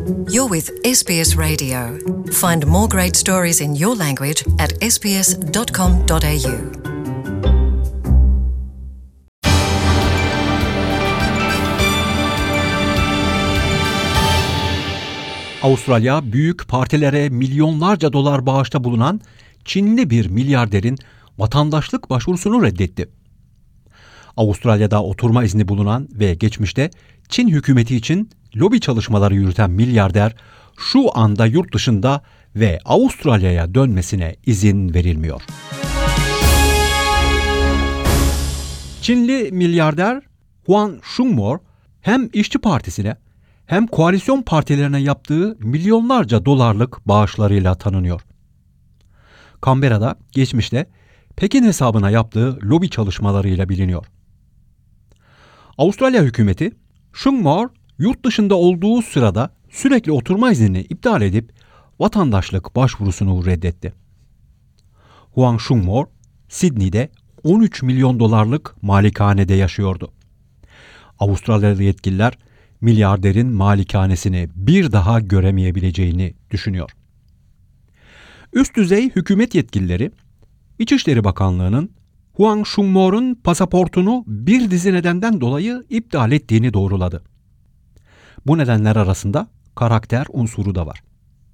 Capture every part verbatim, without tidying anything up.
You're with S B S Radio. Find more great stories in your language at s b s dot com dot a u. Avustralya, büyük partilere milyonlarca dolar bağışta bulunan Çinli bir milyarderin vatandaşlık başvurusunu reddetti. Avustralya'da oturma izni bulunan ve geçmişte Çin hükümeti için lobi çalışmaları yürüten milyarder şu anda yurt dışında ve Avustralya'ya dönmesine izin verilmiyor. Çinli milyarder Huang Shengmo hem İşçi Partisi'ne hem koalisyon partilerine yaptığı milyonlarca dolarlık bağışlarıyla tanınıyor. Canberra'da geçmişte Pekin hesabına yaptığı lobi çalışmalarıyla biliniyor. Avustralya hükümeti Shengmo yurt dışında olduğu sırada sürekli oturma iznini iptal edip vatandaşlık başvurusunu reddetti. Huang Shengmo, Sydney'de on üç milyon dolarlık malikanede yaşıyordu. Avustralyalı yetkililer milyarderin malikanesini bir daha göremeyebileceğini düşünüyor. Üst düzey hükümet yetkilileri İçişleri Bakanlığı'nın Huang Shengmo'nun pasaportunu bir dizi nedenden dolayı iptal ettiğini doğruladı. Bu nedenler arasında karakter unsuru da var.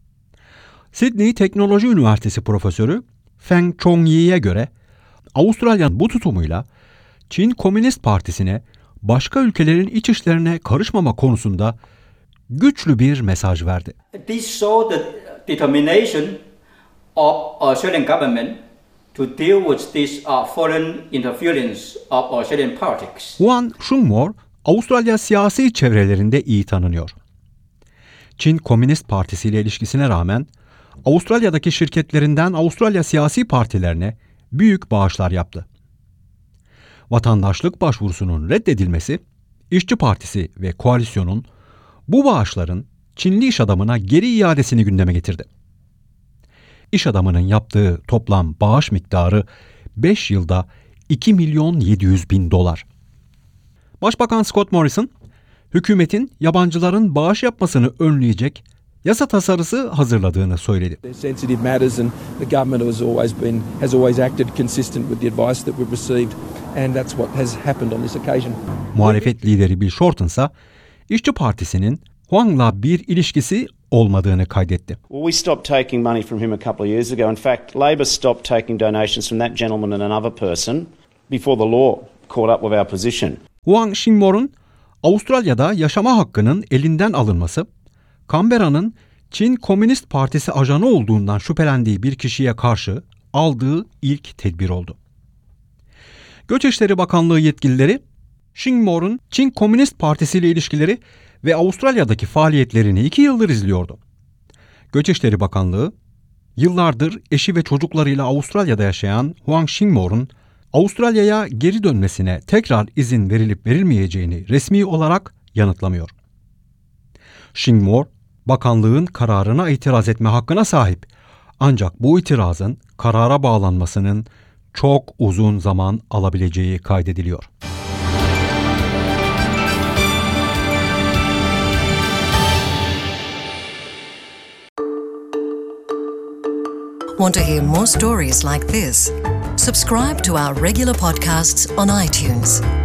Sydney Teknoloji Üniversitesi Profesörü Feng Chongyi'ye göre Avustralya'nın bu tutumuyla Çin Komünist Partisi'ne başka ülkelerin iç işlerine karışmama konusunda güçlü bir mesaj verdi. This show the determination of Australian government to deal with this uh, foreign interference of Australian politics. Huang Shengmo, Avustralya siyasi çevrelerinde iyi tanınıyor. Çin Komünist Partisi ile ilişkisine rağmen Avustralya'daki şirketlerinden Avustralya siyasi partilerine büyük bağışlar yaptı. Vatandaşlık başvurusunun reddedilmesi, İşçi Partisi ve koalisyonun bu bağışların Çinli iş adamına geri iadesini gündeme getirdi. İş adamının yaptığı toplam bağış miktarı beş yılda iki milyon yedi yüz bin dolar. Başbakan Scott Morrison, hükümetin yabancıların bağış yapmasını önleyecek yasa tasarısı hazırladığını söyledi. Sensitive matters and the government has always been has always acted consistent with the advice that we've received and that's what has happened on this occasion. Muhalefet lideri Bill Shorten ise İşçi Partisi'nin Huang'la bir ilişkisi olmadığını kaydetti. Well, we stopped taking money from him a couple of years ago. In fact, Labor stopped taking donations from that gentleman and another person before the law caught up with our position. Huang Shengmo'nun Avustralya'da yaşama hakkının elinden alınması, Canberra'nın Çin Komünist Partisi ajanı olduğundan şüphelendiği bir kişiye karşı aldığı ilk tedbir oldu. Göçişleri Bakanlığı yetkilileri, Shengmo'nun Çin Komünist Partisi ile ilişkileri ve Avustralya'daki faaliyetlerini iki yıldır izliyordu. Göçişleri Bakanlığı, yıllardır eşi ve çocuklarıyla Avustralya'da yaşayan Huang Shengmo'nun Avustralya'ya geri dönmesine tekrar izin verilip verilmeyeceğini resmi olarak yanıtlamıyor. Shengmo, bakanlığın kararına itiraz etme hakkına sahip. Ancak bu itirazın karara bağlanmasının çok uzun zaman alabileceği kaydediliyor. Want to hear more stories like this? Subscribe to our regular podcasts on iTunes.